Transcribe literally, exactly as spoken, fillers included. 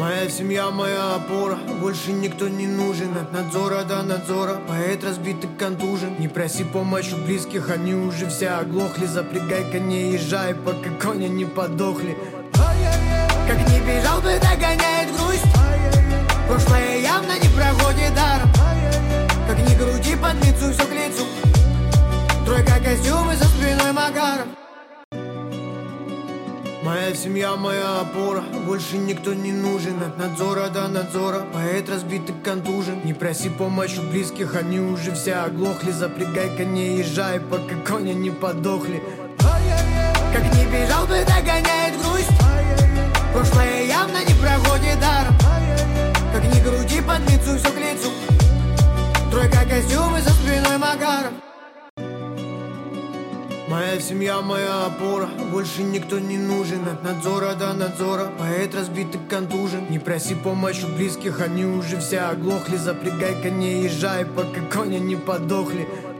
Моя семья, моя опора, больше никто не нужен. От надзора до надзора, поэт разбитый контужен. Не проси помощь у близких, они уже все оглохли. Запрягай коней, езжай, пока кони не подохли. Как не бежал бы, догоняет грусть. Прошлое явно не проходит даром. Как ни крути, под лицу все к лицу. Тройка костюмы за спиной Макаров. Моя семья, моя опора, больше никто не нужен. От надзора до надзора, поэт разбитый контужен. Не проси помощь у близких, они уже все оглохли. Запрягай коней, езжай, пока кони не подохли. Как не бежал бы, догоняет грусть. Прошлое явно не проходит даром. Как ни крути, под лицу все к лицу. Тройка костюмы за спиной Макаров. Моя семья, моя опора, больше никто не нужен. От надзора до надзора, поэт разбитый контужен. Не проси помощь у близких, они уже все оглохли. Запрягай коней, езжай, пока кони не подохли.